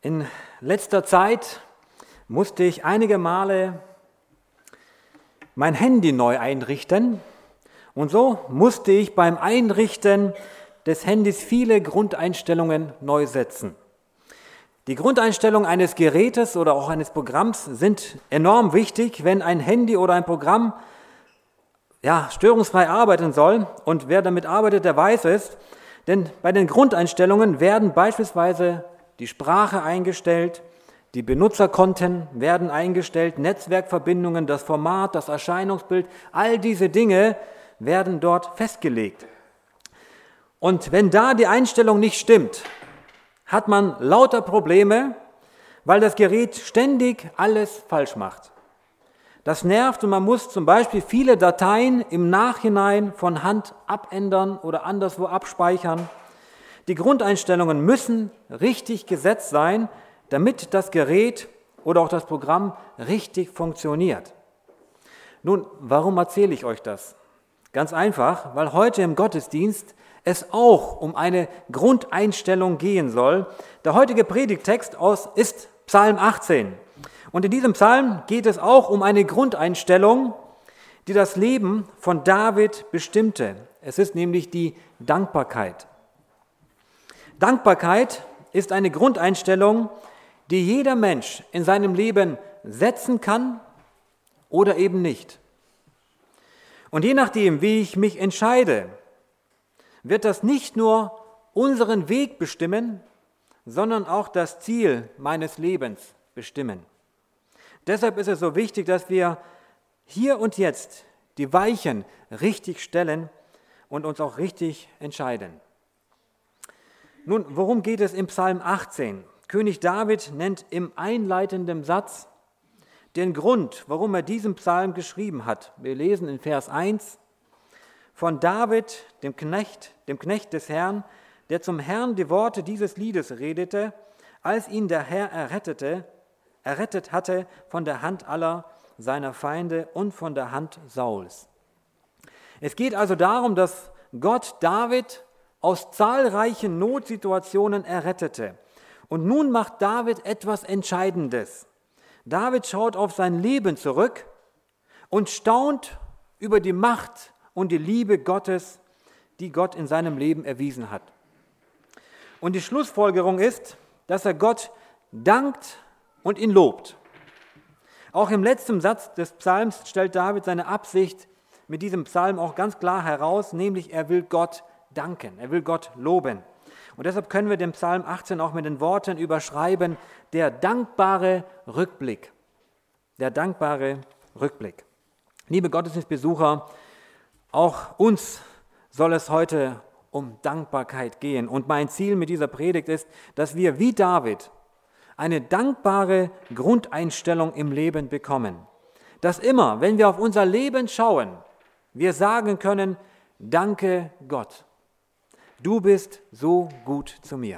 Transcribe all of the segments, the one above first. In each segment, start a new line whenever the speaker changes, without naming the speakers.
In letzter Zeit musste ich einige Male mein Handy neu einrichten und so musste ich beim Einrichten des Handys viele Grundeinstellungen neu setzen. Die Grundeinstellungen eines Gerätes oder auch eines Programms sind enorm wichtig, wenn ein Handy oder ein Programm störungsfrei arbeiten soll, und wer damit arbeitet, der weiß es, denn bei den Grundeinstellungen werden beispielsweise die Sprache eingestellt, die Benutzerkonten werden eingestellt, Netzwerkverbindungen, das Format, das Erscheinungsbild, all diese Dinge werden dort festgelegt. Und wenn da die Einstellung nicht stimmt, hat man lauter Probleme, weil das Gerät ständig alles falsch macht. Das nervt und man muss zum Beispiel viele Dateien im Nachhinein von Hand abändern oder anderswo abspeichern. Die Grundeinstellungen müssen richtig gesetzt sein, damit das Gerät oder auch das Programm richtig funktioniert. Nun, warum erzähle ich euch das? Ganz einfach, weil heute im Gottesdienst es auch um eine Grundeinstellung gehen soll. Der heutige Predigttext ist Psalm 18. Und in diesem Psalm geht es auch um eine Grundeinstellung, die das Leben von David bestimmte. Es ist nämlich die Dankbarkeit. Dankbarkeit ist eine Grundeinstellung, die jeder Mensch in seinem Leben setzen kann oder eben nicht. Und je nachdem, wie ich mich entscheide, wird das nicht nur unseren Weg bestimmen, sondern auch das Ziel meines Lebens bestimmen. Deshalb ist es so wichtig, dass wir hier und jetzt die Weichen richtig stellen und uns auch richtig entscheiden. Nun, worum geht es im Psalm 18? König David nennt im einleitenden Satz den Grund, warum er diesen Psalm geschrieben hat. Wir lesen in Vers 1: Von David, dem Knecht des Herrn, der zum Herrn die Worte dieses Liedes redete, als ihn der Herr errettet hatte von der Hand aller seiner Feinde und von der Hand Sauls. Es geht also darum, dass Gott David aus zahlreichen Notsituationen errettete. Und nun macht David etwas Entscheidendes. David schaut auf sein Leben zurück und staunt über die Macht und die Liebe Gottes, die Gott in seinem Leben erwiesen hat. Und die Schlussfolgerung ist, dass er Gott dankt und ihn lobt. Auch im letzten Satz des Psalms stellt David seine Absicht mit diesem Psalm auch ganz klar heraus, nämlich er will Gott danken, er will Gott loben. Und deshalb können wir den Psalm 18 auch mit den Worten überschreiben: der dankbare Rückblick. Der dankbare Rückblick. Liebe Gottesdienstbesucher, auch uns soll es heute um Dankbarkeit gehen. Und mein Ziel mit dieser Predigt ist, dass wir wie David eine dankbare Grundeinstellung im Leben bekommen. Dass immer, wenn wir auf unser Leben schauen, wir sagen können: Danke Gott, du bist so gut zu mir.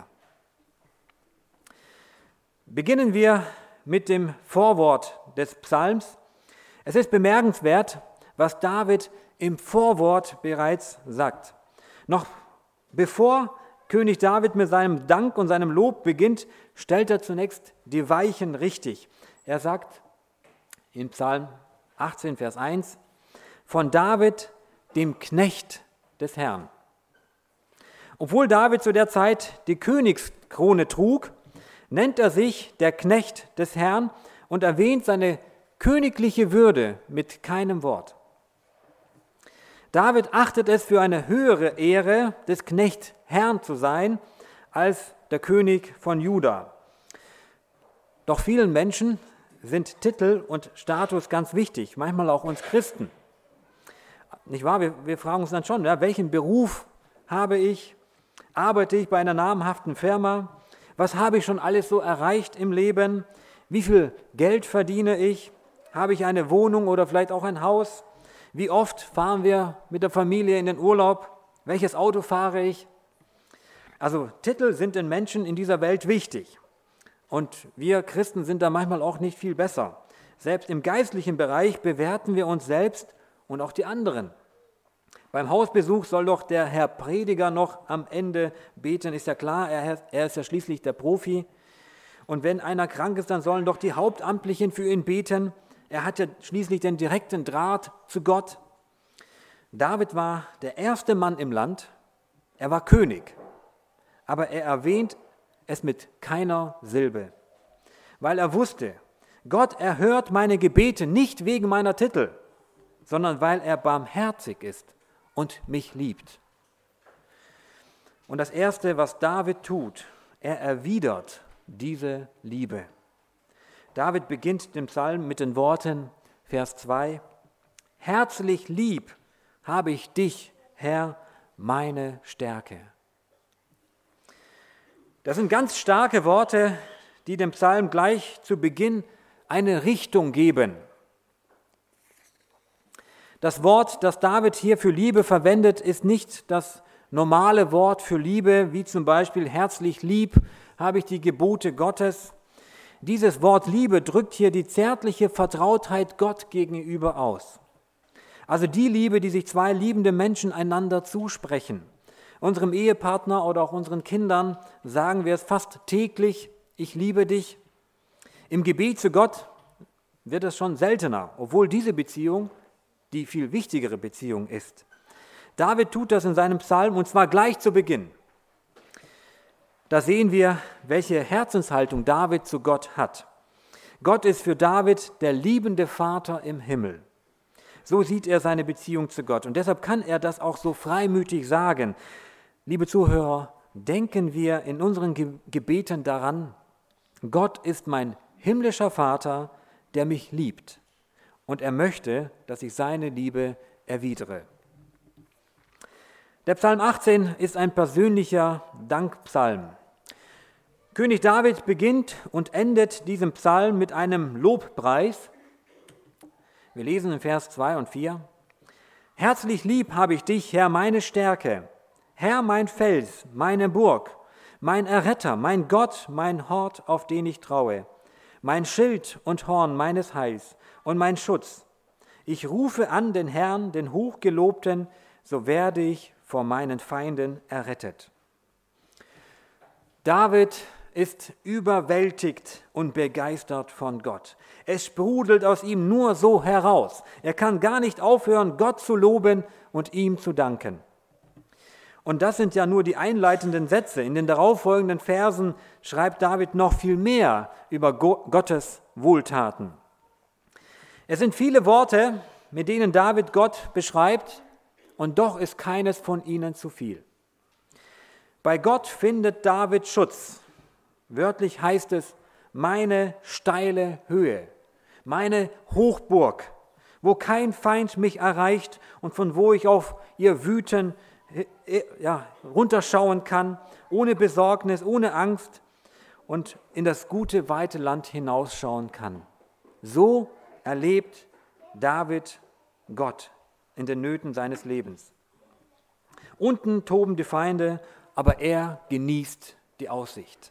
Beginnen wir mit dem Vorwort des Psalms. Es ist bemerkenswert, was David im Vorwort bereits sagt. Noch bevor König David mit seinem Dank und seinem Lob beginnt, stellt er zunächst die Weichen richtig. Er sagt in Psalm 18, Vers 1, von David, dem Knecht des Herrn. Obwohl David zu der Zeit die Königskrone trug, nennt er sich der Knecht des Herrn und erwähnt seine königliche Würde mit keinem Wort. David achtet es für eine höhere Ehre, des Knechtherrn zu sein, als der König von Juda. Doch vielen Menschen sind Titel und Status ganz wichtig, manchmal auch uns Christen. Nicht wahr? Wir fragen uns dann schon, welchen Beruf habe ich? Arbeite ich bei einer namhaften Firma? Was habe ich schon alles so erreicht im Leben? Wie viel Geld verdiene ich? Habe ich eine Wohnung oder vielleicht auch ein Haus? Wie oft fahren wir mit der Familie in den Urlaub? Welches Auto fahre ich? Also Titel sind den Menschen in dieser Welt wichtig. Und wir Christen sind da manchmal auch nicht viel besser. Selbst im geistlichen Bereich bewerten wir uns selbst und auch die anderen. Beim Hausbesuch soll doch der Herr Prediger noch am Ende beten, ist ja klar, er ist ja schließlich der Profi. Und wenn einer krank ist, dann sollen doch die Hauptamtlichen für ihn beten. Er hat ja schließlich den direkten Draht zu Gott. David war der erste Mann im Land. Er war König. Aber er erwähnt es mit keiner Silbe, weil er wusste, Gott erhört meine Gebete nicht wegen meiner Titel, sondern weil er barmherzig ist und mich liebt. Und das Erste, was David tut, er erwidert diese Liebe. David beginnt den Psalm mit den Worten, Vers 2, herzlich lieb habe ich dich, Herr, meine Stärke. Das sind ganz starke Worte, die dem Psalm gleich zu Beginn eine Richtung geben. Das Wort, das David hier für Liebe verwendet, ist nicht das normale Wort für Liebe, wie zum Beispiel herzlich lieb habe ich die Gebote Gottes. Dieses Wort Liebe drückt hier die zärtliche Vertrautheit Gott gegenüber aus. Also die Liebe, die sich zwei liebende Menschen einander zusprechen. Unserem Ehepartner oder auch unseren Kindern sagen wir es fast täglich, ich liebe dich. Im Gebet zu Gott wird es schon seltener, obwohl diese Beziehung die viel wichtigere Beziehung ist. David tut das in seinem Psalm und zwar gleich zu Beginn. Da sehen wir, welche Herzenshaltung David zu Gott hat. Gott ist für David der liebende Vater im Himmel. So sieht er seine Beziehung zu Gott und deshalb kann er das auch so freimütig sagen. Liebe Zuhörer, denken wir in unseren Gebeten daran, Gott ist mein himmlischer Vater, der mich liebt und er möchte, dass ich seine Liebe erwidere. Der Psalm 18 ist ein persönlicher Dankpsalm. König David beginnt und endet diesen Psalm mit einem Lobpreis. Wir lesen in Vers 2 und 4. Herzlich lieb habe ich dich, Herr, meine Stärke, Herr, mein Fels, meine Burg, mein Erretter, mein Gott, mein Hort, auf den ich traue, mein Schild und Horn meines Heils und mein Schutz. Ich rufe an den Herrn, den Hochgelobten, so werde ich vor meinen Feinden errettet. David ist überwältigt und begeistert von Gott. Es sprudelt aus ihm nur so heraus. Er kann gar nicht aufhören, Gott zu loben und ihm zu danken. Und das sind ja nur die einleitenden Sätze. In den darauffolgenden Versen schreibt David noch viel mehr über Gottes Wohltaten. Es sind viele Worte, mit denen David Gott beschreibt, und doch ist keines von ihnen zu viel. Bei Gott findet David Schutz. Wörtlich heißt es, meine steile Höhe, meine Hochburg, wo kein Feind mich erreicht und von wo ich auf ihr Wüten runterschauen kann, ohne Besorgnis, ohne Angst und in das gute, weite Land hinausschauen kann. So erlebt David Gott in den Nöten seines Lebens. Unten toben die Feinde, aber er genießt die Aussicht.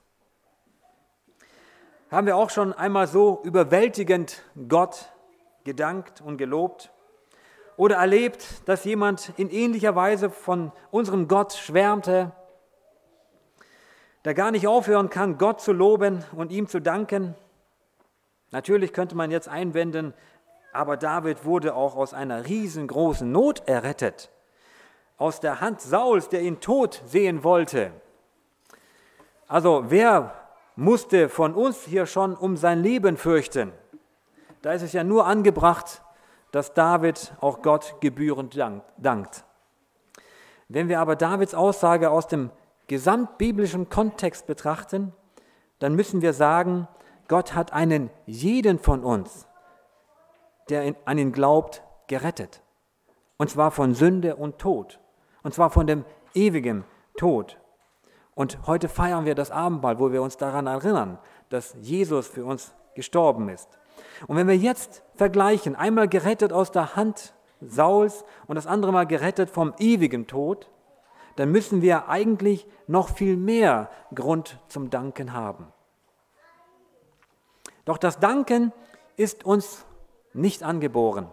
Haben wir auch schon einmal so überwältigend Gott gedankt und gelobt? Oder erlebt, dass jemand in ähnlicher Weise von unserem Gott schwärmte, der gar nicht aufhören kann, Gott zu loben und ihm zu danken? Natürlich könnte man jetzt einwenden, aber David wurde auch aus einer riesengroßen Not errettet, aus der Hand Sauls, der ihn tot sehen wollte. Also wer musste von uns hier schon um sein Leben fürchten? Da ist es ja nur angebracht, dass David auch Gott gebührend dankt. Wenn wir aber Davids Aussage aus dem gesamtbiblischen Kontext betrachten, dann müssen wir sagen, Gott hat einen jeden von uns, der an ihn glaubt, gerettet. Und zwar von Sünde und Tod. Und zwar von dem ewigen Tod. Und heute feiern wir das Abendmahl, wo wir uns daran erinnern, dass Jesus für uns gestorben ist. Und wenn wir jetzt vergleichen, einmal gerettet aus der Hand Sauls und das andere Mal gerettet vom ewigen Tod, dann müssen wir eigentlich noch viel mehr Grund zum Danken haben. Doch das Danken ist uns nicht angeboren.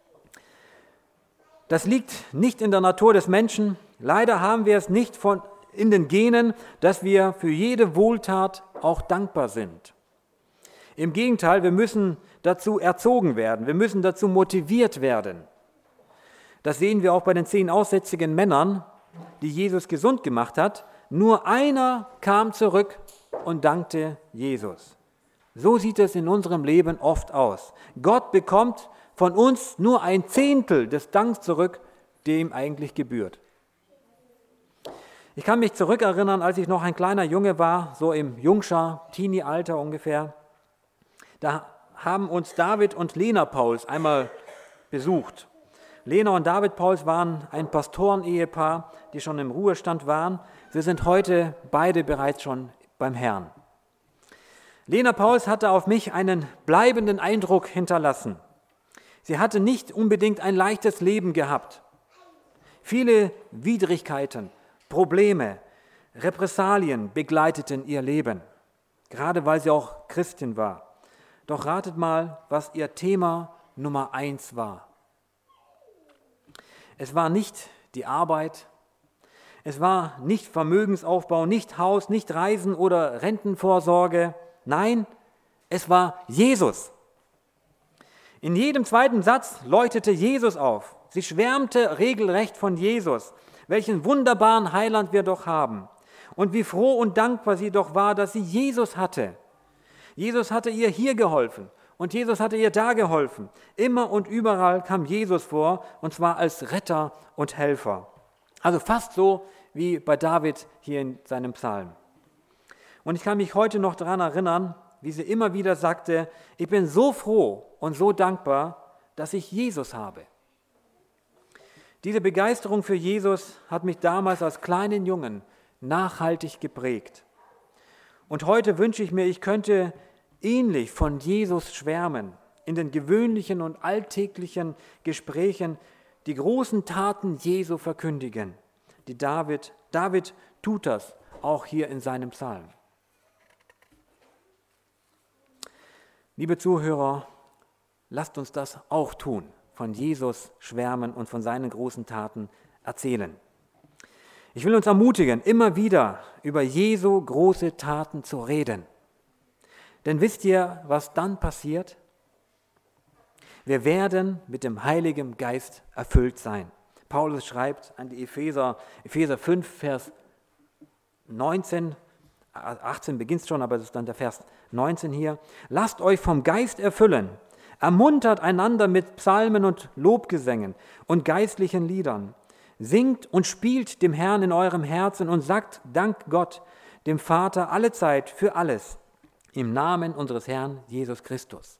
Das liegt nicht in der Natur des Menschen. Leider haben wir es nicht in den Genen, dass wir für jede Wohltat auch dankbar sind. Im Gegenteil, wir müssen dazu erzogen werden, wir müssen dazu motiviert werden. Das sehen wir auch bei den 10 aussätzigen Männern, die Jesus gesund gemacht hat. Nur einer kam zurück und dankte Jesus. So sieht es in unserem Leben oft aus. Gott bekommt von uns nur 1/10 des Danks zurück, der ihm eigentlich gebührt. Ich kann mich zurückerinnern, als ich noch ein kleiner Junge war, so im Jungschar, Teenie-Alter ungefähr. Da haben uns David und Lena Pauls einmal besucht. Lena und David Pauls waren ein Pastoren-Ehepaar, die schon im Ruhestand waren. Sie sind heute beide bereits schon beim Herrn. Lena Pauls hatte auf mich einen bleibenden Eindruck hinterlassen. Sie hatte nicht unbedingt ein leichtes Leben gehabt. Viele Widrigkeiten, Probleme, Repressalien begleiteten ihr Leben, gerade weil sie auch Christin war. Doch ratet mal, was ihr Thema Nummer 1 war. Es war nicht die Arbeit, es war nicht Vermögensaufbau, nicht Haus, nicht Reisen oder Rentenvorsorge. Nein, es war Jesus. In jedem zweiten Satz leuchtete Jesus auf. Sie schwärmte regelrecht von Jesus. Welchen wunderbaren Heiland wir doch haben. Und wie froh und dankbar sie doch war, dass sie Jesus hatte. Jesus hatte ihr hier geholfen und Jesus hatte ihr da geholfen. Immer und überall kam Jesus vor, und zwar als Retter und Helfer. Also fast so wie bei David hier in seinem Psalm. Und ich kann mich heute noch daran erinnern, wie sie immer wieder sagte, ich bin so froh und so dankbar, dass ich Jesus habe. Diese Begeisterung für Jesus hat mich damals als kleinen Jungen nachhaltig geprägt. Und heute wünsche ich mir, ich könnte ähnlich von Jesus schwärmen, in den gewöhnlichen und alltäglichen Gesprächen die großen Taten Jesu verkündigen. David tut das auch hier in seinem Psalm. Liebe Zuhörer, lasst uns das auch tun, von Jesus schwärmen und von seinen großen Taten erzählen. Ich will uns ermutigen, immer wieder über Jesu große Taten zu reden. Denn wisst ihr, was dann passiert? Wir werden mit dem Heiligen Geist erfüllt sein. Paulus schreibt an die Epheser 5, Vers 19, 18 beginnt es schon, aber das ist dann der Vers 19 hier. Lasst euch vom Geist erfüllen, ermuntert einander mit Psalmen und Lobgesängen und geistlichen Liedern. Singt und spielt dem Herrn in eurem Herzen und sagt Dank Gott, dem Vater, allezeit für alles, im Namen unseres Herrn Jesus Christus.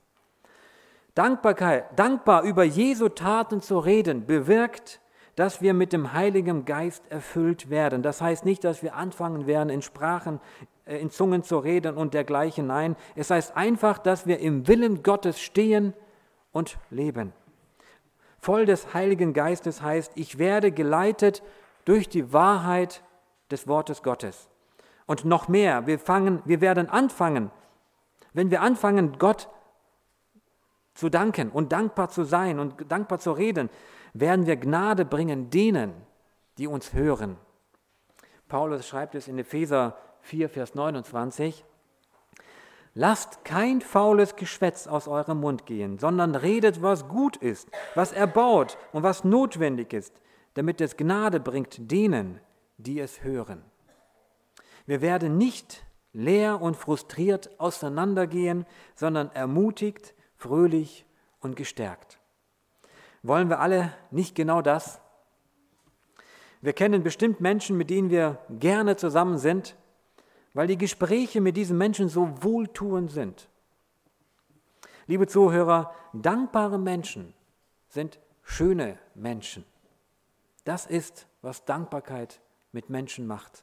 Dankbar über Jesu Taten zu reden, bewirkt, dass wir mit dem Heiligen Geist erfüllt werden. Das heißt nicht, dass wir anfangen werden, in Sprachen, in Zungen zu reden und dergleichen. Nein, es heißt einfach, dass wir im Willen Gottes stehen und leben. Voll des Heiligen Geistes heißt, ich werde geleitet durch die Wahrheit des Wortes Gottes. Und noch mehr, wir werden anfangen, wenn wir anfangen, Gott zu danken und dankbar zu sein und dankbar zu reden, werden wir Gnade bringen denen, die uns hören. Paulus schreibt es in Epheser 4, Vers 29, lasst kein faules Geschwätz aus eurem Mund gehen, sondern redet, was gut ist, was erbaut und was notwendig ist, damit es Gnade bringt denen, die es hören. Wir werden nicht leer und frustriert auseinandergehen, sondern ermutigt, fröhlich und gestärkt. Wollen wir alle nicht genau das? Wir kennen bestimmt Menschen, mit denen wir gerne zusammen sind, weil die Gespräche mit diesen Menschen so wohltuend sind. Liebe Zuhörer, dankbare Menschen sind schöne Menschen. Das ist, was Dankbarkeit mit Menschen macht.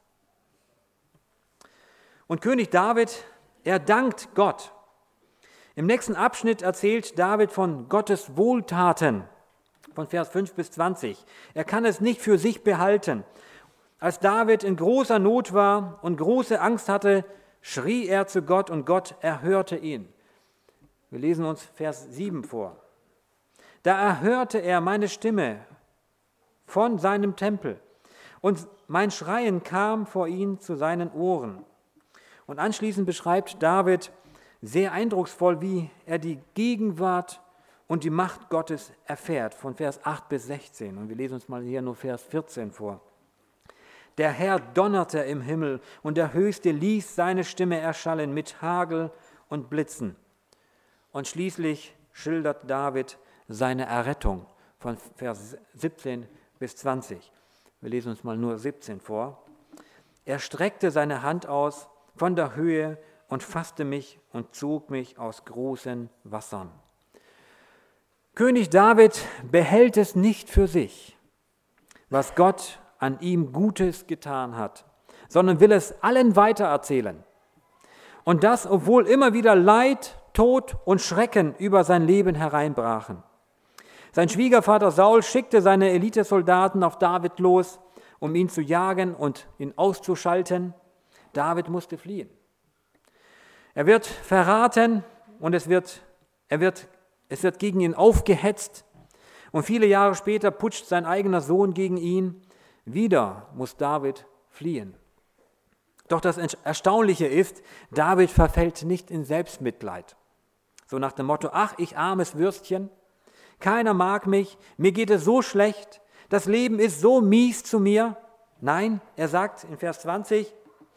Und König David, er dankt Gott. Im nächsten Abschnitt erzählt David von Gottes Wohltaten, von Vers 5 bis 20. Er kann es nicht für sich behalten. Als David in großer Not war und große Angst hatte, schrie er zu Gott und Gott erhörte ihn. Wir lesen uns Vers 7 vor. Da erhörte er meine Stimme von seinem Tempel und mein Schreien kam vor ihn zu seinen Ohren. Und anschließend beschreibt David sehr eindrucksvoll, wie er die Gegenwart und die Macht Gottes erfährt, von Vers 8 bis 16. Und wir lesen uns mal hier nur Vers 14 vor. Der Herr donnerte im Himmel und der Höchste ließ seine Stimme erschallen mit Hagel und Blitzen. Und schließlich schildert David seine Errettung von Vers 17 bis 20. Wir lesen uns mal nur 17 vor. Er streckte seine Hand aus von der Höhe und fasste mich und zog mich aus großen Wassern. König David behält es nicht für sich, was Gott an ihm Gutes getan hat, sondern will es allen weitererzählen. Und das, obwohl immer wieder Leid, Tod und Schrecken über sein Leben hereinbrachen. Sein Schwiegervater Saul schickte seine Elitesoldaten auf David los, um ihn zu jagen und ihn auszuschalten. David musste fliehen. Er wird verraten und es wird gegen ihn aufgehetzt. Und viele Jahre später putscht sein eigener Sohn gegen ihn. Wieder muss David fliehen. Doch das Erstaunliche ist, David verfällt nicht in Selbstmitleid. So nach dem Motto, ach, ich armes Würstchen, keiner mag mich, mir geht es so schlecht, das Leben ist so mies zu mir. Nein, er sagt in Vers 20,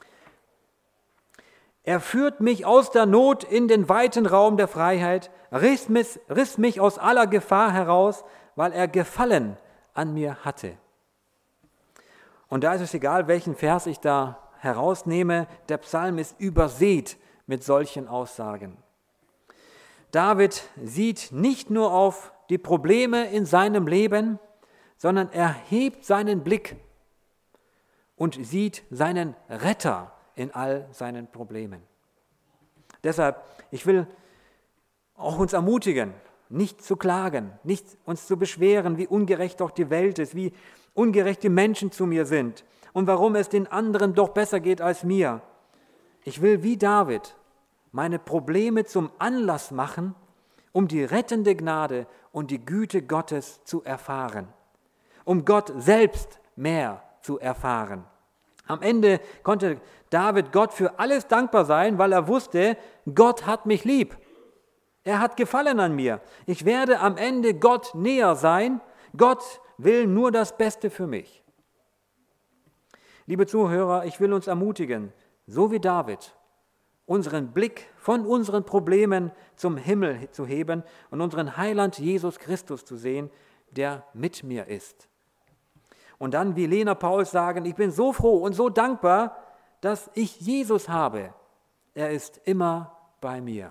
er führt mich aus der Not in den weiten Raum der Freiheit, riss mich aus aller Gefahr heraus, weil er Gefallen an mir hatte. Und da ist es egal, welchen Vers ich da herausnehme, der Psalm ist übersät mit solchen Aussagen. David sieht nicht nur auf die Probleme in seinem Leben, sondern er hebt seinen Blick und sieht seinen Retter in all seinen Problemen. Deshalb, ich will auch uns ermutigen, nicht zu klagen, nicht uns zu beschweren, wie ungerecht doch die Welt ist, wie ungerecht die Menschen zu mir sind und warum es den anderen doch besser geht als mir. Ich will wie David meine Probleme zum Anlass machen, um die rettende Gnade und die Güte Gottes zu erfahren, um Gott selbst mehr zu erfahren. Am Ende konnte David Gott für alles dankbar sein, weil er wusste, Gott hat mich lieb. Er hat Gefallen an mir. Ich werde am Ende Gott näher sein. Gott will nur das Beste für mich. Liebe Zuhörer, ich will uns ermutigen, so wie David, unseren Blick von unseren Problemen zum Himmel zu heben und unseren Heiland Jesus Christus zu sehen, der mit mir ist. Und dann, wie Lena Paul sagen, ich bin so froh und so dankbar, dass ich Jesus habe. Er ist immer bei mir.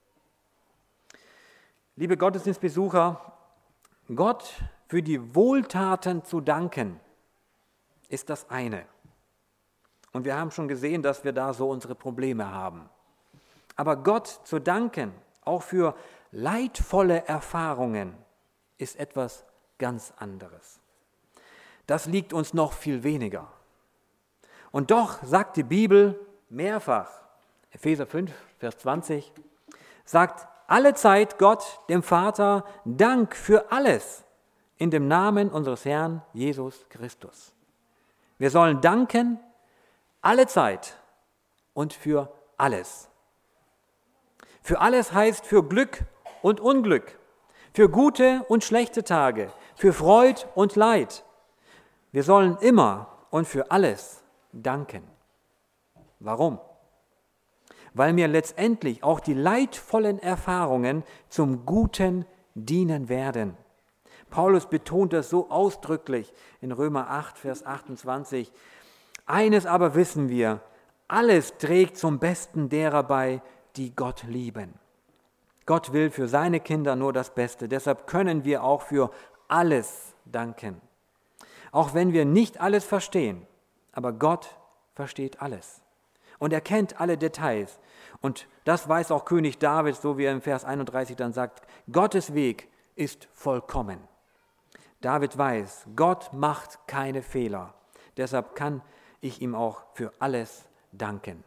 Liebe Gottesdienstbesucher, Gott für die Wohltaten zu danken, ist das eine. Und wir haben schon gesehen, dass wir da so unsere Probleme haben. Aber Gott zu danken, auch für leidvolle Erfahrungen, ist etwas ganz anderes. Das liegt uns noch viel weniger. Und doch sagt die Bibel mehrfach, Epheser 5, Vers 20, sagt alle Zeit Gott, dem Vater, Dank für alles in dem Namen unseres Herrn Jesus Christus. Wir sollen danken alle Zeit und für alles. Für alles heißt für Glück und Unglück, für gute und schlechte Tage, für Freud und Leid. Wir sollen immer und für alles danken. Warum? Weil mir letztendlich auch die leidvollen Erfahrungen zum Guten dienen werden. Paulus betont das so ausdrücklich in Römer 8, Vers 28. Eines aber wissen wir, alles trägt zum Besten derer bei, die Gott lieben. Gott will für seine Kinder nur das Beste, deshalb können wir auch für alles danken. Auch wenn wir nicht alles verstehen, aber Gott versteht alles. Und er kennt alle Details. Und das weiß auch König David, so wie er im Vers 31 dann sagt, Gottes Weg ist vollkommen. David weiß, Gott macht keine Fehler. Deshalb kann ich ihm auch für alles danken.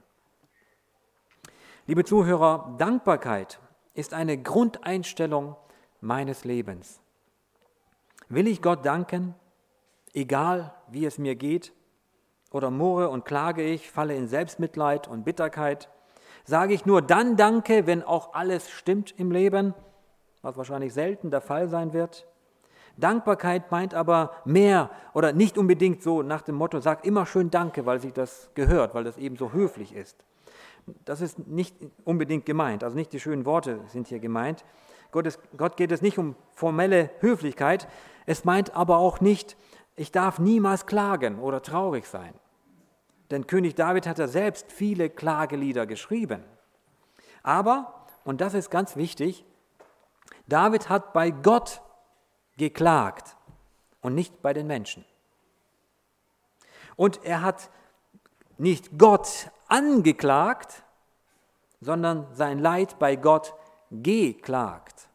Liebe Zuhörer, Dankbarkeit ist eine Grundeinstellung meines Lebens. Will ich Gott danken, egal wie es mir geht, oder murre und klage ich, falle in Selbstmitleid und Bitterkeit, Sage ich nur dann Danke, wenn auch alles stimmt im Leben, was wahrscheinlich selten der Fall sein wird? Dankbarkeit meint aber mehr oder nicht unbedingt so nach dem Motto, sag immer schön Danke, weil sich das gehört, weil das eben so höflich ist. Das ist nicht unbedingt gemeint, also nicht die schönen Worte sind hier gemeint. Gott geht es nicht um formelle Höflichkeit, es meint aber auch nicht, ich darf niemals klagen oder traurig sein. Denn König David hat ja selbst viele Klagelieder geschrieben. Aber, und das ist ganz wichtig, David hat bei Gott geklagt und nicht bei den Menschen. Und er hat nicht Gott angeklagt, sondern sein Leid bei Gott geklagt.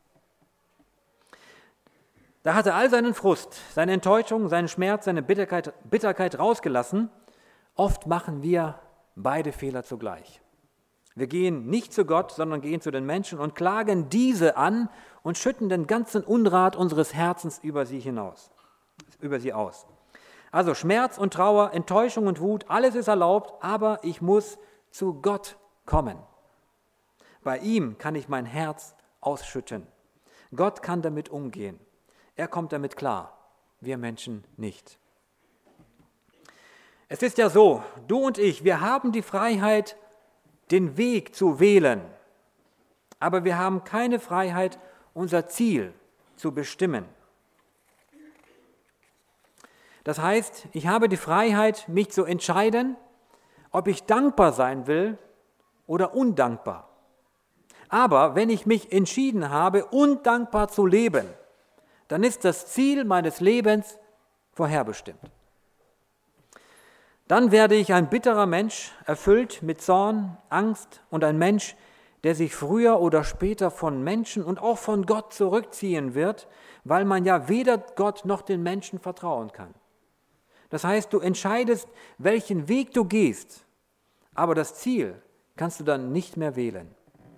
Da hat er all seinen Frust, seine Enttäuschung, seinen Schmerz, seine Bitterkeit rausgelassen. Oft machen wir beide Fehler zugleich. Wir gehen nicht zu Gott, sondern gehen zu den Menschen und klagen diese an und schütten den ganzen Unrat unseres Herzens über sie aus. Also Schmerz und Trauer, Enttäuschung und Wut, alles ist erlaubt, aber ich muss zu Gott kommen. Bei ihm kann ich mein Herz ausschütten. Gott kann damit umgehen. Er kommt damit klar, wir Menschen nicht. Es ist ja so, du und ich, wir haben die Freiheit, den Weg zu wählen, aber wir haben keine Freiheit, unser Ziel zu bestimmen. Das heißt, ich habe die Freiheit, mich zu entscheiden, ob ich dankbar sein will oder undankbar. Aber wenn ich mich entschieden habe, undankbar zu leben, dann ist das Ziel meines Lebens vorherbestimmt. Dann werde ich ein bitterer Mensch, erfüllt mit Zorn, Angst und ein Mensch, der sich früher oder später von Menschen und auch von Gott zurückziehen wird, weil man ja weder Gott noch den Menschen vertrauen kann. Das heißt, du entscheidest, welchen Weg du gehst, aber das Ziel kannst du dann nicht mehr wählen.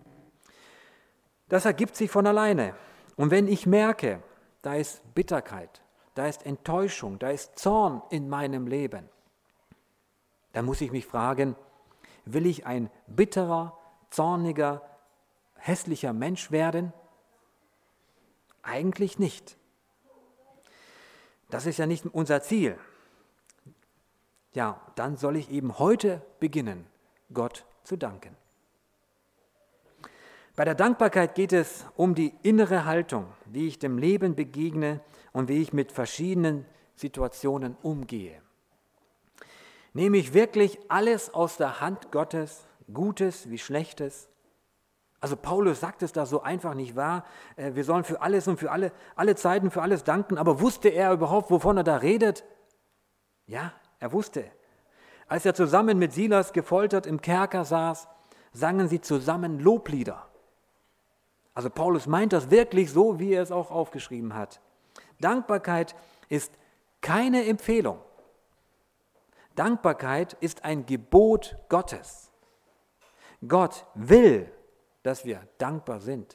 Das ergibt sich von alleine. Und wenn ich merke, da ist Bitterkeit, da ist Enttäuschung, da ist Zorn in meinem Leben, dann muss ich mich fragen, will ich ein bitterer, zorniger, hässlicher Mensch werden? Eigentlich nicht. Das ist ja nicht unser Ziel. Ja, dann soll ich eben heute beginnen, Gott zu danken. Bei der Dankbarkeit geht es um die innere Haltung, wie ich dem Leben begegne und wie ich mit verschiedenen Situationen umgehe. Nehme ich wirklich alles aus der Hand Gottes, Gutes wie Schlechtes? Also Paulus sagt es da so einfach nicht wahr. Wir sollen für alles und für alle Zeiten für alles danken, aber wusste er überhaupt, wovon er da redet? Ja, er wusste. Als er zusammen mit Silas gefoltert im Kerker saß, sangen sie zusammen Loblieder. Also Paulus meint das wirklich so, wie er es auch aufgeschrieben hat. Dankbarkeit ist keine Empfehlung. Dankbarkeit ist ein Gebot Gottes. Gott will, dass wir dankbar sind.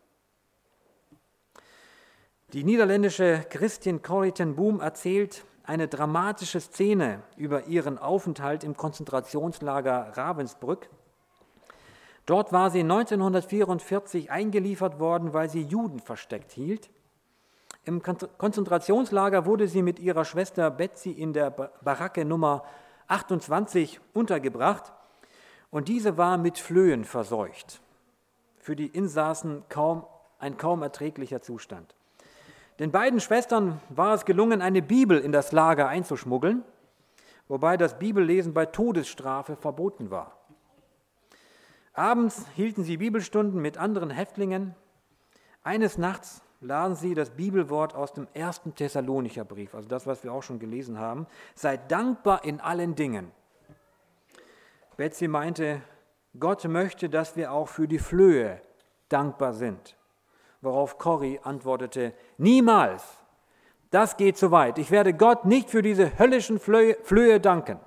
Die niederländische Christine Corrie ten Boom erzählt eine dramatische Szene über ihren Aufenthalt im Konzentrationslager Ravensbrück. Dort war sie 1944 eingeliefert worden, weil sie Juden versteckt hielt. Im Konzentrationslager wurde sie mit ihrer Schwester Betsy in der Baracke Nummer 28 untergebracht und diese war mit Flöhen verseucht. Für die Insassen ein kaum erträglicher Zustand. Den beiden Schwestern war es gelungen, eine Bibel in das Lager einzuschmuggeln, wobei das Bibellesen bei Todesstrafe verboten war. Abends hielten sie Bibelstunden mit anderen Häftlingen. Eines Nachts lasen sie das Bibelwort aus dem 1. Thessalonicher Brief, also das, was wir auch schon gelesen haben. Seid dankbar in allen Dingen. Betsy meinte, Gott möchte, dass wir auch für die Flöhe dankbar sind. Worauf Corrie antwortete, niemals, das geht zu weit. Ich werde Gott nicht für diese höllischen Flöhe danken.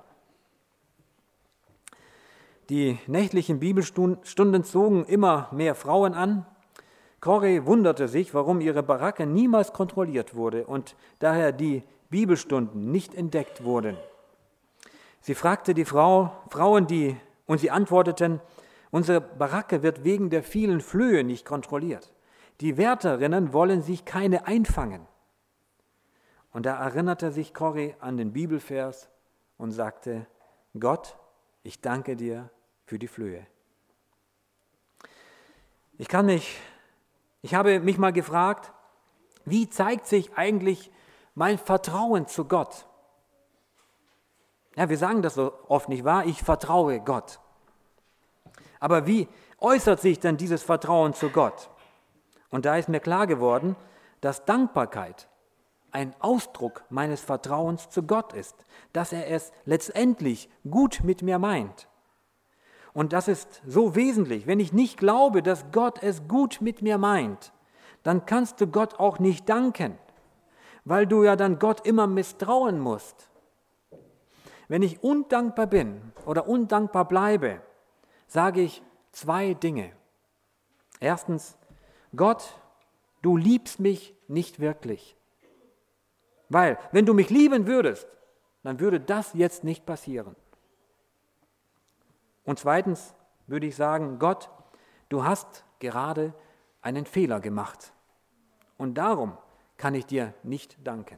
Die nächtlichen Bibelstunden zogen immer mehr Frauen an. Corrie wunderte sich, warum ihre Baracke niemals kontrolliert wurde und daher die Bibelstunden nicht entdeckt wurden. Sie fragte die Frauen, und sie antworteten, Unsere Baracke wird wegen der vielen Flöhe nicht kontrolliert. Die Wärterinnen wollen sich keine einfangen. Und da erinnerte sich Corrie an den Bibelvers und sagte, Gott, ich danke dir für die Flöhe. Ich habe mich mal gefragt, wie zeigt sich eigentlich mein Vertrauen zu Gott? Ja, wir sagen das so oft, nicht wahr? Ich vertraue Gott. Aber wie äußert sich denn dieses Vertrauen zu Gott? Und da ist mir klar geworden, dass Dankbarkeit ein Ausdruck meines Vertrauens zu Gott ist, dass er es letztendlich gut mit mir meint. Und das ist so wesentlich. Wenn ich nicht glaube, dass Gott es gut mit mir meint, dann kannst du Gott auch nicht danken, weil du ja dann Gott immer misstrauen musst. Wenn ich undankbar bin oder undankbar bleibe, sage ich 2 Dinge. Erstens, Gott, du liebst mich nicht wirklich. Weil, wenn du mich lieben würdest, dann würde das jetzt nicht passieren. Und zweitens würde ich sagen, Gott, du hast gerade einen Fehler gemacht. Und darum kann ich dir nicht danken.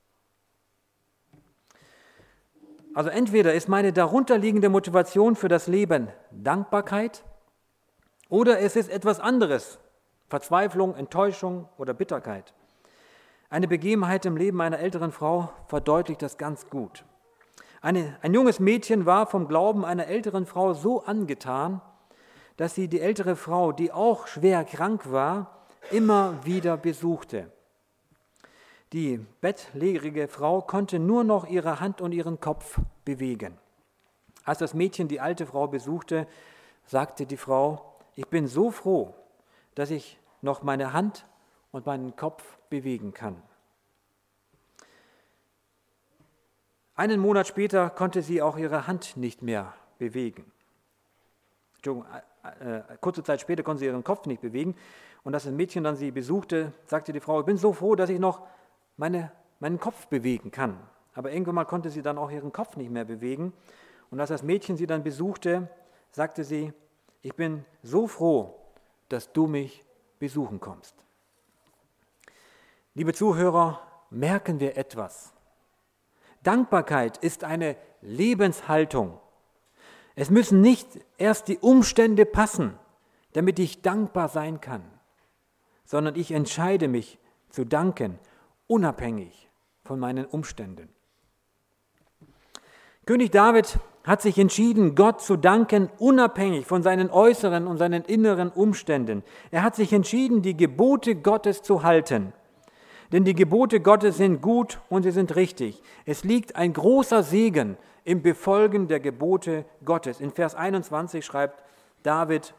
Also entweder ist meine darunterliegende Motivation für das Leben Dankbarkeit oder es ist etwas anderes, Verzweiflung, Enttäuschung oder Bitterkeit. Eine Begebenheit im Leben einer älteren Frau verdeutlicht das ganz gut. Ein junges Mädchen war vom Glauben einer älteren Frau so angetan, dass sie die ältere Frau, die auch schwer krank war, immer wieder besuchte. Die bettlägerige Frau konnte nur noch ihre Hand und ihren Kopf bewegen. Als das Mädchen die alte Frau besuchte, sagte die Frau, ich bin so froh, dass ich noch meine Hand und meinen Kopf bewegen kann. Einen Monat später konnte sie auch ihre Hand nicht mehr bewegen. Kurze Zeit später konnte sie ihren Kopf nicht bewegen. Und als das Mädchen dann sie besuchte, sagte die Frau, ich bin so froh, dass ich noch meinen Kopf bewegen kann. Aber irgendwann mal konnte sie dann auch ihren Kopf nicht mehr bewegen. Und als das Mädchen sie dann besuchte, sagte sie, ich bin so froh, dass du mich besuchen kommst. Liebe Zuhörer, merken wir etwas. Dankbarkeit ist eine Lebenshaltung. Es müssen nicht erst die Umstände passen, damit ich dankbar sein kann, sondern ich entscheide mich zu danken, unabhängig von meinen Umständen. König David hat sich entschieden, Gott zu danken, unabhängig von seinen äußeren und seinen inneren Umständen. Er hat sich entschieden, die Gebote Gottes zu halten. Denn die Gebote Gottes sind gut und sie sind richtig. Es liegt ein großer Segen im Befolgen der Gebote Gottes. In Vers 21 schreibt David,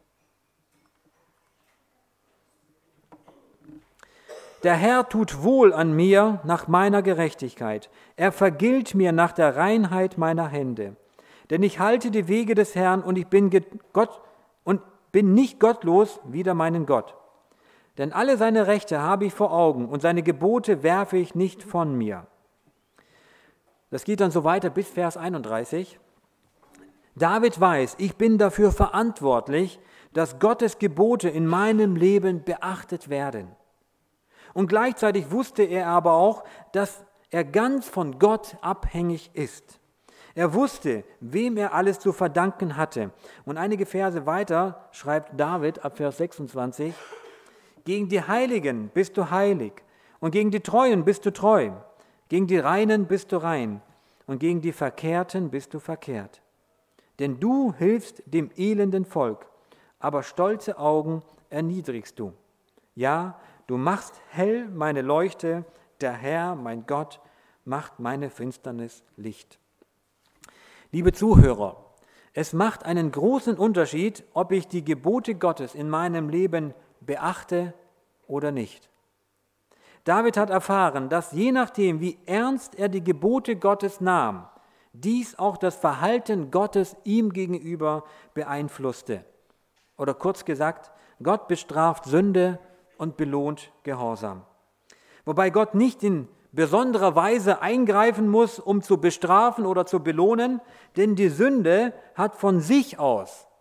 der Herr tut wohl an mir nach meiner Gerechtigkeit. Er vergilt mir nach der Reinheit meiner Hände. Denn ich halte die Wege des Herrn und ich bin nicht gottlos wider meinen Gott. Denn alle seine Rechte habe ich vor Augen und seine Gebote werfe ich nicht von mir. Das geht dann so weiter bis Vers 31. David weiß, ich bin dafür verantwortlich, dass Gottes Gebote in meinem Leben beachtet werden. Und gleichzeitig wusste er aber auch, dass er ganz von Gott abhängig ist. Er wusste, wem er alles zu verdanken hatte. Und einige Verse weiter schreibt David ab Vers 26, gegen die Heiligen bist du heilig und gegen die Treuen bist du treu, gegen die Reinen bist du rein und gegen die Verkehrten bist du verkehrt. Denn du hilfst dem elenden Volk, aber stolze Augen erniedrigst du. Ja, du machst hell meine Leuchte, der Herr, mein Gott, macht meine Finsternis Licht. Liebe Zuhörer, es macht einen großen Unterschied, ob ich die Gebote Gottes in meinem Leben beachte oder nicht. David hat erfahren, dass je nachdem, wie ernst er die Gebote Gottes nahm, dies auch das Verhalten Gottes ihm gegenüber beeinflusste. Oder kurz gesagt, Gott bestraft Sünde und belohnt Gehorsam. Wobei Gott nicht in besonderer Weise eingreifen muss, um zu bestrafen oder zu belohnen, denn die Sünde hat von sich aus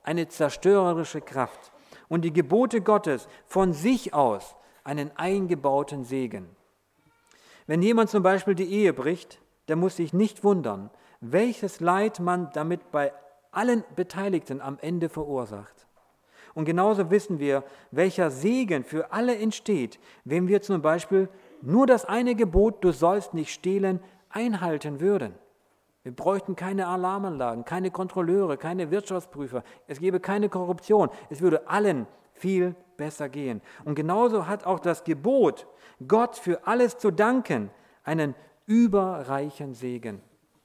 eine zerstörerische Kraft und die Gebote Gottes von sich aus einen eingebauten Segen. Wenn jemand zum Beispiel die Ehe bricht, der muss sich nicht wundern, welches Leid man damit bei allen Beteiligten am Ende verursacht. Und genauso wissen wir, welcher Segen für alle entsteht, wenn wir zum Beispiel nur das eine Gebot, du sollst nicht stehlen, einhalten würden. Wir bräuchten keine Alarmanlagen, keine Kontrolleure, keine Wirtschaftsprüfer. Es gäbe keine Korruption. Es würde allen viel besser gehen. Und genauso hat auch das Gebot, Gott für alles zu danken, einen überreichen Segen.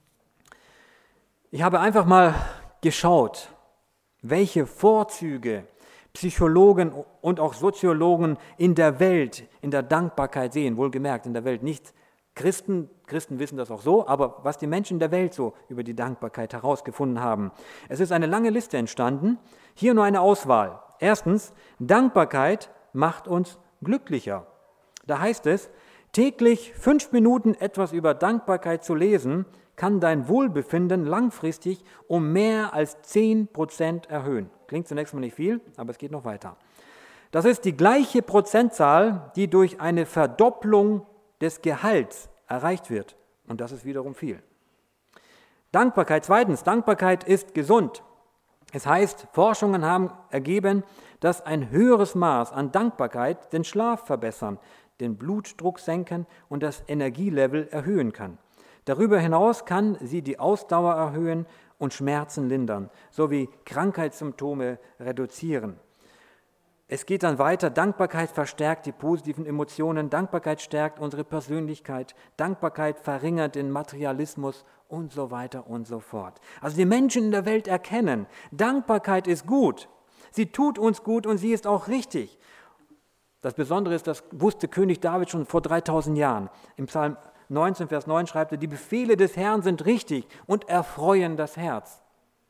Ich habe einfach mal geschaut, welche Vorzüge Psychologen und auch Soziologen in der Welt, in der Dankbarkeit sehen. Wohlgemerkt, in der Welt nicht Christen wissen das auch so, aber was die Menschen in der Welt so über die Dankbarkeit herausgefunden haben. Es ist eine lange Liste entstanden, hier nur eine Auswahl. Erstens, Dankbarkeit macht uns glücklicher. Da heißt es, täglich 5 Minuten etwas über Dankbarkeit zu lesen, kann dein Wohlbefinden langfristig um mehr als 10% erhöhen. Klingt zunächst mal nicht viel, aber es geht noch weiter. Das ist die gleiche Prozentzahl, die durch eine Verdopplung des Gehalts erreicht wird. Und das ist wiederum viel. Dankbarkeit, zweitens, Dankbarkeit ist gesund. Es heißt, Forschungen haben ergeben, dass ein höheres Maß an Dankbarkeit den Schlaf verbessern, den Blutdruck senken und das Energielevel erhöhen kann. Darüber hinaus kann sie die Ausdauer erhöhen und Schmerzen lindern, sowie Krankheitssymptome reduzieren. Es geht dann weiter, Dankbarkeit verstärkt die positiven Emotionen, Dankbarkeit stärkt unsere Persönlichkeit, Dankbarkeit verringert den Materialismus und so weiter und so fort. Also die Menschen in der Welt erkennen, Dankbarkeit ist gut, sie tut uns gut und sie ist auch richtig. Das Besondere ist, das wusste König David schon vor 3000 Jahren. Im Psalm 19, Vers 9 schreibt er, die Befehle des Herrn sind richtig und erfreuen das Herz.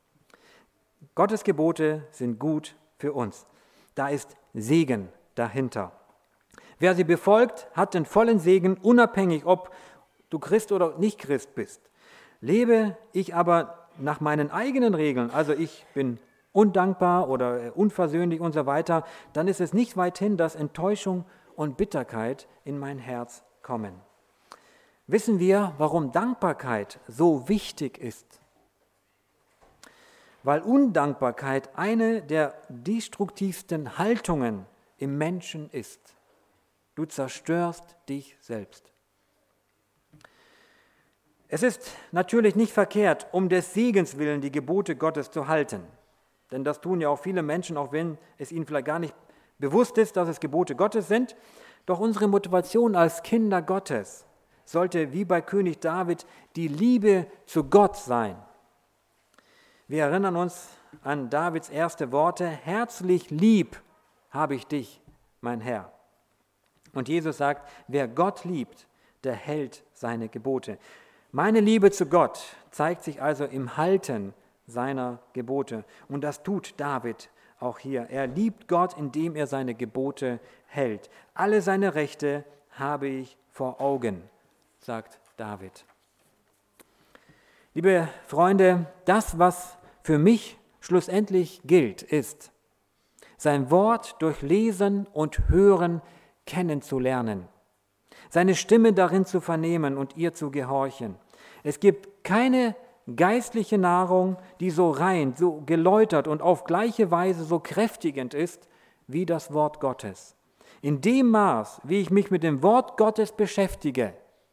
Gottes Gebote sind gut für uns. Da ist Segen dahinter. Wer sie befolgt, hat den vollen Segen, unabhängig, ob du Christ oder nicht Christ bist. Lebe ich aber nach meinen eigenen Regeln, also ich bin undankbar oder unversöhnlich und so weiter, dann ist es nicht weit hin, dass Enttäuschung und Bitterkeit in mein Herz kommen. Wissen wir, warum Dankbarkeit so wichtig ist? Weil Undankbarkeit eine der destruktivsten Haltungen im Menschen ist. Du zerstörst dich selbst. Es ist natürlich nicht verkehrt, um des Segens willen die Gebote Gottes zu halten. Denn das tun ja auch viele Menschen, auch wenn es ihnen vielleicht gar nicht bewusst ist, dass es Gebote Gottes sind. Doch unsere Motivation als Kinder Gottes sollte wie bei König David die Liebe zu Gott sein. Wir erinnern uns an Davids erste Worte, herzlich lieb habe ich dich, mein Herr. Und Jesus sagt, wer Gott liebt, der hält seine Gebote. Meine Liebe zu Gott zeigt sich also im Halten seiner Gebote. Und das tut David auch hier. Er liebt Gott, indem er seine Gebote hält. Alle seine Rechte habe ich vor Augen, sagt David. Liebe Freunde, das, was für mich schlussendlich gilt, ist, sein Wort durch Lesen und Hören kennenzulernen, seine Stimme darin zu vernehmen und ihr zu gehorchen. Es gibt keine geistliche Nahrung, die so rein, so geläutert und auf gleiche Weise so kräftigend ist wie das Wort Gottes. In dem Maß, wie ich mich mit dem Wort Gottes beschäftige,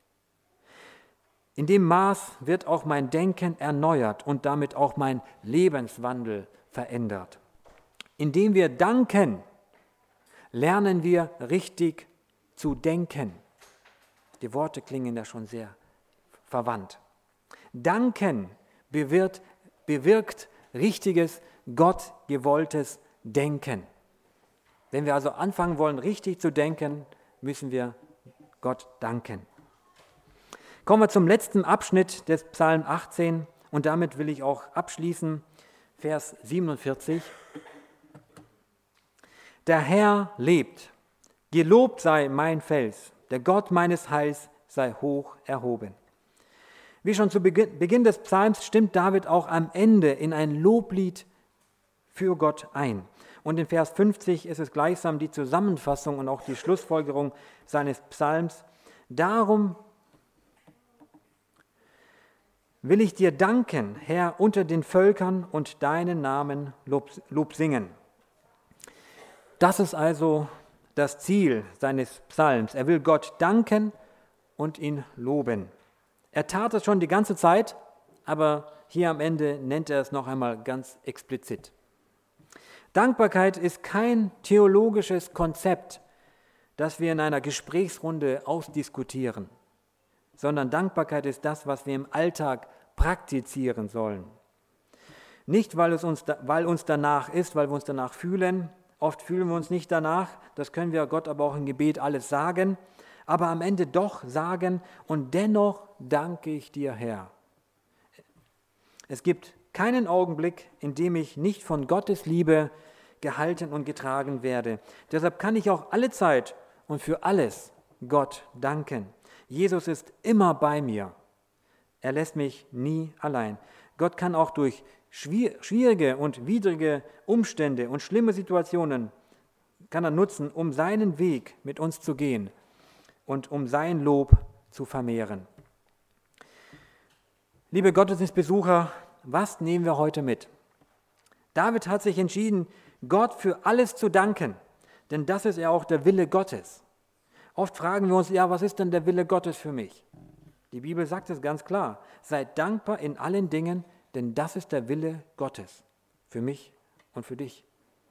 in dem Maß wird auch mein Denken erneuert und damit auch mein Lebenswandel verändert. Indem wir danken, lernen wir richtig zu denken. Die Worte klingen ja schon sehr verwandt. Danken bewirkt richtiges, gottgewolltes Denken. Wenn wir also anfangen wollen, richtig zu denken, müssen wir Gott danken. Kommen wir zum letzten Abschnitt des Psalm 18 und damit will ich auch abschließen, Vers 47. Der Herr lebt, gelobt sei mein Fels, der Gott meines Heils sei hoch erhoben. Wie schon zu Beginn des Psalms stimmt David auch am Ende in ein Loblied für Gott ein. Und in Vers 50 ist es gleichsam die Zusammenfassung und auch die Schlussfolgerung seines Psalms. Darum will ich dir danken, Herr, unter den Völkern und deinen Namen Lob singen. Das ist also das Ziel seines Psalms. Er will Gott danken und ihn loben. Er tat es schon die ganze Zeit, aber hier am Ende nennt er es noch einmal ganz explizit. Dankbarkeit ist kein theologisches Konzept, das wir in einer Gesprächsrunde ausdiskutieren, sondern Dankbarkeit ist das, was wir im Alltag praktizieren sollen. Nicht, weil uns danach ist, weil wir uns danach fühlen. Oft fühlen wir uns nicht danach, das können wir Gott aber auch im Gebet alles sagen, aber am Ende doch sagen, und dennoch danke ich dir, Herr. Es gibt keinen Augenblick, in dem ich nicht von Gottes Liebe gehalten und getragen werde. Deshalb kann ich auch alle Zeit und für alles Gott danken. Jesus ist immer bei mir. Er lässt mich nie allein. Gott kann auch durch schwierige und widrige Umstände und schlimme Situationen kann er nutzen, um seinen Weg mit uns zu gehen und um sein Lob zu vermehren. Liebe Gottesdienstbesucher, was nehmen wir heute mit? David hat sich entschieden, Gott für alles zu danken, denn das ist ja auch der Wille Gottes. Oft fragen wir uns, ja, was ist denn der Wille Gottes für mich? Die Bibel sagt es ganz klar, seid dankbar in allen Dingen, denn das ist der Wille Gottes für mich und für dich.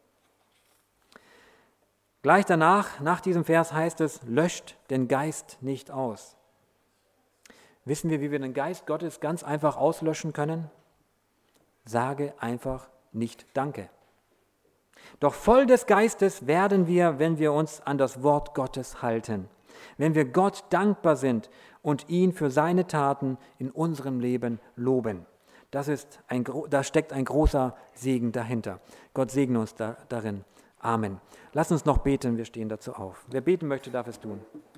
Gleich danach, nach diesem Vers heißt es, löscht den Geist nicht aus. Wissen wir, wie wir den Geist Gottes ganz einfach auslöschen können? Sage einfach nicht Danke. Doch voll des Geistes werden wir, wenn wir uns an das Wort Gottes halten, wenn wir Gott dankbar sind und ihn für seine Taten in unserem Leben loben. Da steckt ein großer Segen dahinter. Gott segne uns darin. Amen. Lass uns noch beten, wir stehen dazu auf. Wer beten möchte, darf es tun.